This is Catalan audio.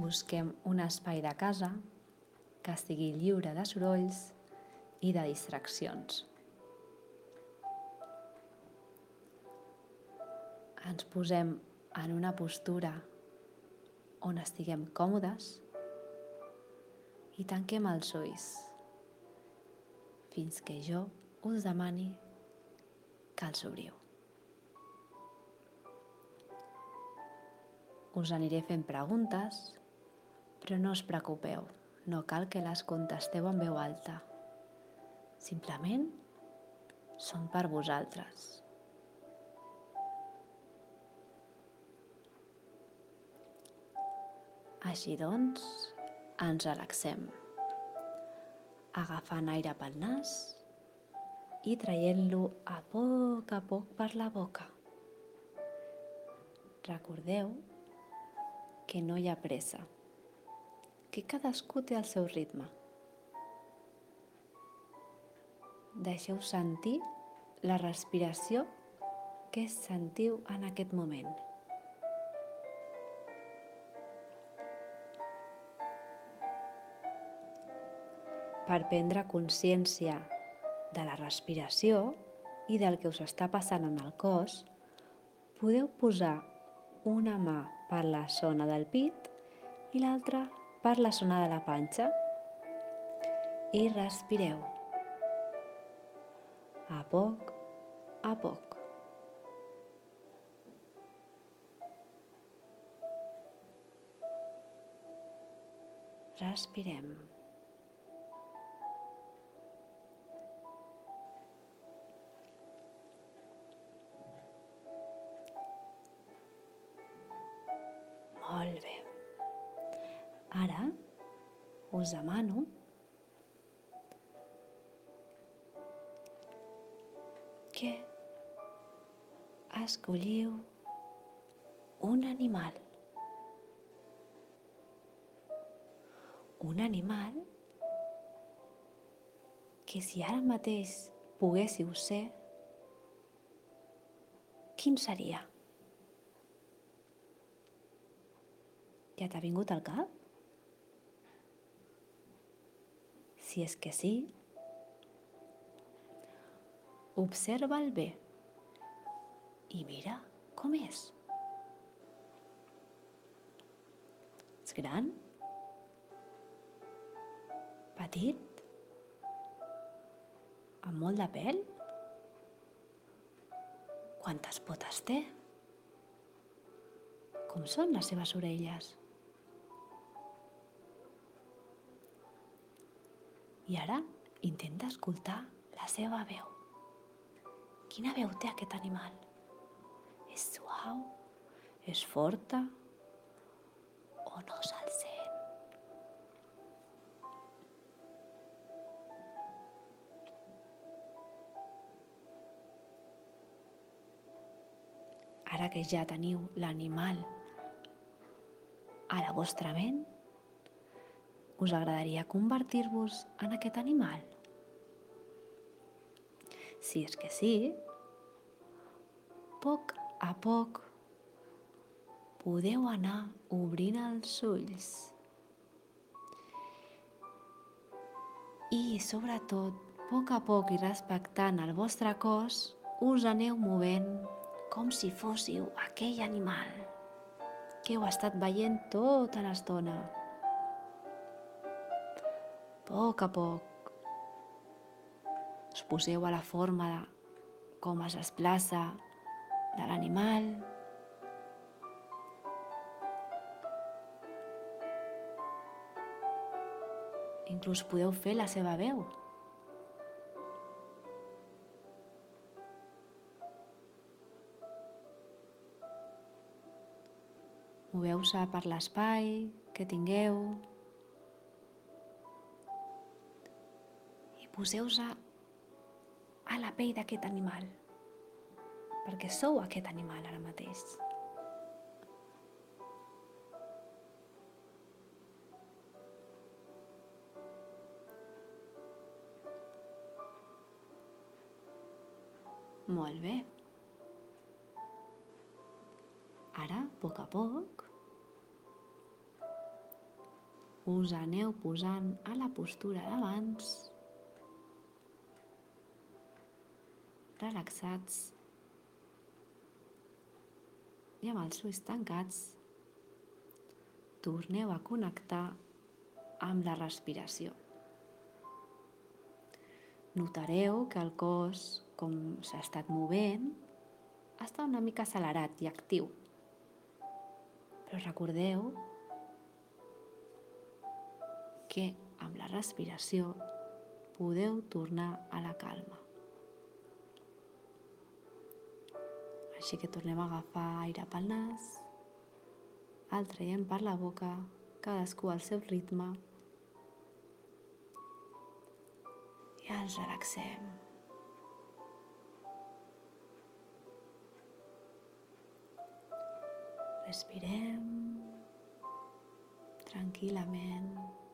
busquem un espai de casa que estigui lliure de sorolls i de distraccions. Ens posem en una postura on estiguem còmodes i tanquem els ulls fins que jo us demani que els obriu. Us aniré fent preguntes, però no us preocupeu, no cal que les contesteu en veu alta. Simplement són per vosaltres. Així doncs, ens relaxem, agafant aire pel nas i traient-lo a poc per la boca. Recordeu que no hi ha pressa, que cadascú té el seu ritme. Deixeu sentir la respiració que sentiu en aquest moment. Per prendre consciència de la respiració i del que us està passant en el cos, podeu posar una mà per la zona del pit i l'altra per la zona de la panxa i respireu a poc a poc. Respirem. Molt bé. Ara us demano que escolliu un animal. Un animal que si ara mateix poguéssiu ser, quin seria? Ja t'ha vingut al cap? Si és que sí, observa'l bé i mira com és. És gran? Petit? Amb molt de pèl? Quantes potes té? Com són les seves orelles? I ara intenta escoltar la seva veu. Quina veu té aquest animal? És suau? És forta? O no se'l sent? Ara que ja teniu l'animal a la vostra ment, us agradaria convertir-vos en aquest animal? Si és que sí, poc a poc podeu anar obrint els ulls i, sobretot, a poc i respectant el vostre cos, us aneu movent com si fóssiu aquell animal que heu estat veient tota l'estona. A poc us poseu a la forma de com es desplaça de l'animal. Inclús podeu fer la seva veu. Moveu-se per l'espai que tingueu i poseu-se a la pell d'aquest animal, perquè sou aquest animal ara mateix. Molt bé. Ara, a poc, us aneu posant a la postura d'abans, relaxats i amb els ulls tancats torneu a connectar amb la respiració. Notareu que el cos, com s'ha estat movent, està una mica accelerat i actiu. Però recordeu que amb la respiració podeu tornar a la calma. Així que tornem a agafar aire pel nas, el traiem per la boca, cadascú al seu ritme, i ens relaxem. Respirem tranquil·lament.